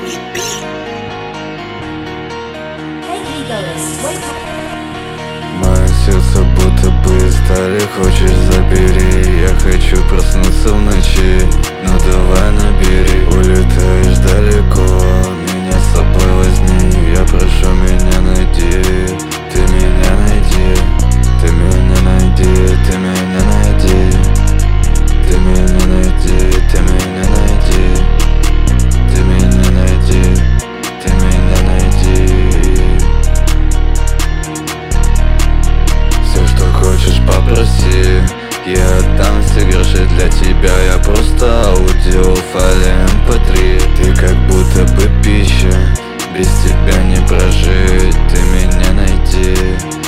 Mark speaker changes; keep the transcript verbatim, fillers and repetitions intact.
Speaker 1: Мое сердце будто бы из стали, хочешь забери. Я хочу проснуться в ночи, ну давай набери. Улетаешь далеко, меня с собой возьми. Я прошу, меня найди, ты меня найди. Ты меня найди, ты меня найди. Ты меня найди, ты меня найди. Ты меня найди, ты меня найди. Все, что хочешь, попроси, я отдам все гроши для тебя. Я просто аудиофайл эм пэ три. Ты как будто бы пища, без тебя не прожить. Ты меня найди.